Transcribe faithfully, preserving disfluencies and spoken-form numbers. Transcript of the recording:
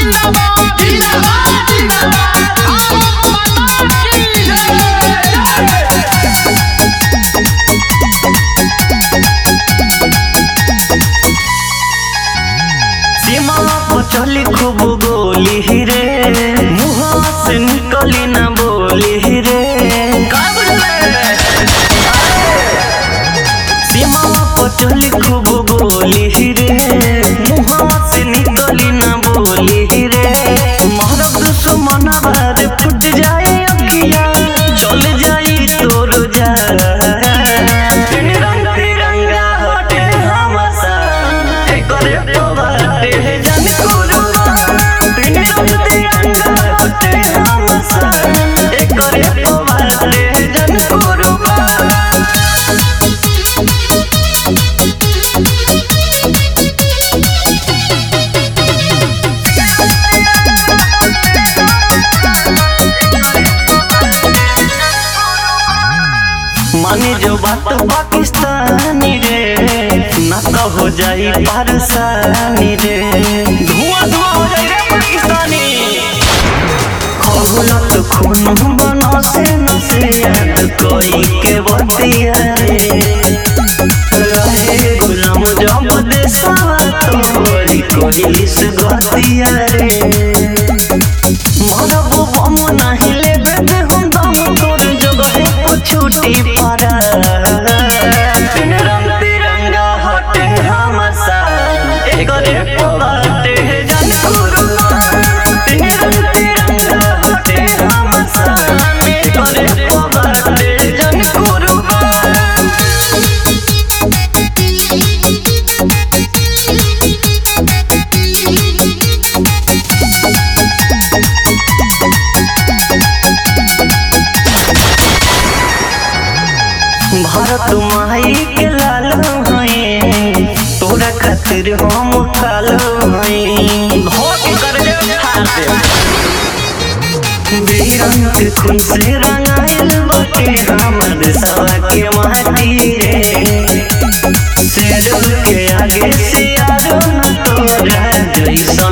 जिंदाबाद जिंदाबाद जिंदाबाद भारत माता की जय। सीमा पर चली खूब गोली रे, मुँह से निकली ना बोली रे। सीमा पर चली खूब गोली रे, मुँह से निकली ना बोली रे। मारब दुश्मन बार फुट जाए अखिया, चल जाई तोर जा। तिरंगा हटे हमसा, एकरे बाटे जन कुर्बान। तिरंगा हटे हमसा, एकरे बाटे जन कुर्बान। मानी जो बात पाकिस्तानी रे, ना तो हो जाई पारसानी रे। धुआं धुआं हो जाई रे पाकिस्तानी। खोलत खून बनो से न से याद कोई के बतिया रे। रहे गुलाम जब देशवा तोरी कोई से गतिया रे। मरब बम नहीं लेबे दे हम दम, तोर जगह पर छुट्टी पड़ा। तिरंगा हटे हमसा, एकरे बाटे जन कुर्बान। तिरंगा हटे हमसा, एकरे बाटे जन कुर्बान। भारत माई के लाल हैं, तोरा खातिर हम काल हैं। वीरन के खून से रंगाइल बाटे हमर देशवा के माटी रे। शेर के आगे से यारो न तोरा जैसा